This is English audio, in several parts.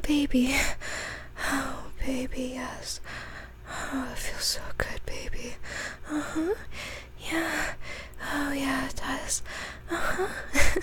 baby. Oh, baby, yes. Oh, it feels so good, baby. Uh-huh. Yeah. Oh, yeah, it does. Uh-huh.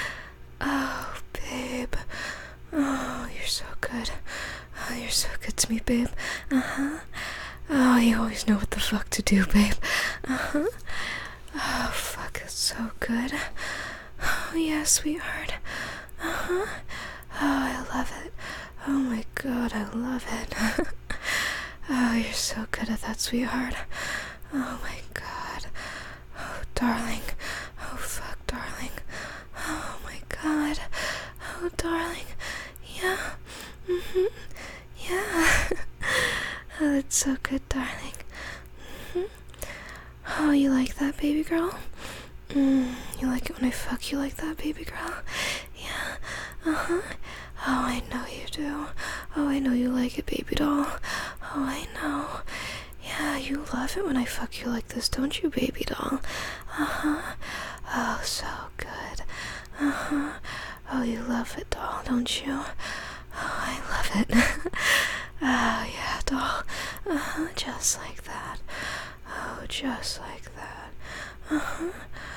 Oh, babe. Oh, you're so good. Oh, you're so good to me, babe. Uh-huh. Oh, you always know what the fuck to do, babe. Uh-huh. Oh, fuck, it's so good. Oh, yeah, sweetheart. Uh-huh. Oh, I love it. Oh my god, I love it. Oh, you're so good at that, sweetheart. Oh my god. Oh, darling. Oh, fuck, darling. Oh my god. Oh, darling. Yeah. Mm-hmm. Yeah. Oh, that's so good, darling. Mm-hmm. Oh, you like that, baby girl? You like it when I fuck you like that, baby girl? Yeah. Uh-huh. Oh, I know you do. Oh, I know you like it, baby doll. Oh, I know. Yeah, you love it when I fuck you like this, don't you, baby doll? Uh-huh. Oh, so good. Uh-huh. Oh, you love it, doll, don't you? Oh, I love it. Oh, yeah, doll. Uh-huh, just like that. Oh, just like that. Uh-huh.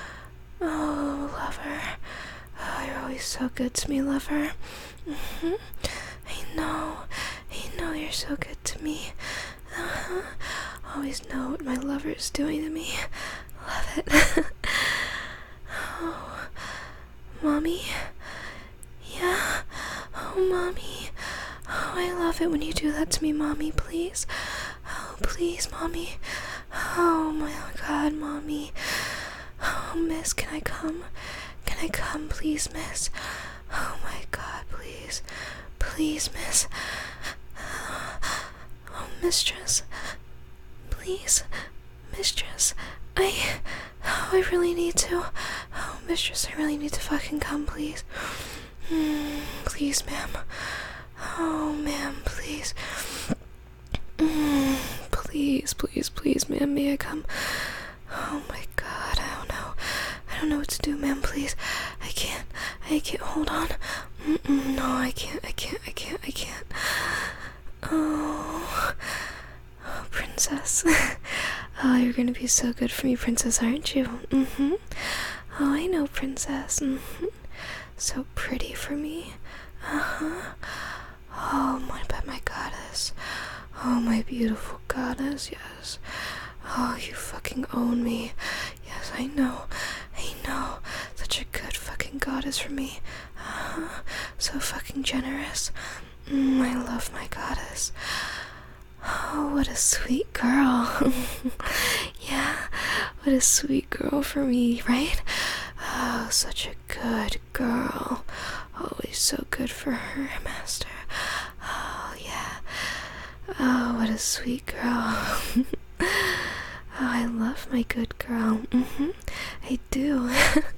Oh, lover. Oh, you're always so good to me, lover. Mm-hmm. I know you're so good to me. Uh-huh. Always know what my lover is doing to me. Love it. Oh, mommy? Yeah? Oh, mommy. Oh, I love it when you do that to me, mommy, please. Oh, please, mommy. Oh, my god, mommy. Oh, miss, can I come? Can I come, please, miss? Oh, my god, please. Please, miss. Oh, mistress. Please, mistress. I really need to. Oh, mistress, I really need to fucking come, please. Please, ma'am. Oh, ma'am, please. Please, please, please, ma'am, may I come? Oh my god, I don't know what to do, ma'am, please. I can't, hold on. No, I can't. Oh, princess. Oh, you're gonna be so good for me, princess, aren't you? Oh, I know, princess. So pretty for me. Oh, my goddess. Oh, my beautiful goddess, yes. Oh, you fucking own me. Yes, I know. Such a good fucking goddess for me. So fucking generous. I love my goddess. Oh, what a sweet girl. Yeah, what a sweet girl for me, right? Oh, such a good girl. Always so good for her, master. Oh, yeah. Oh, what a sweet girl. Oh, I love my good girl. I do.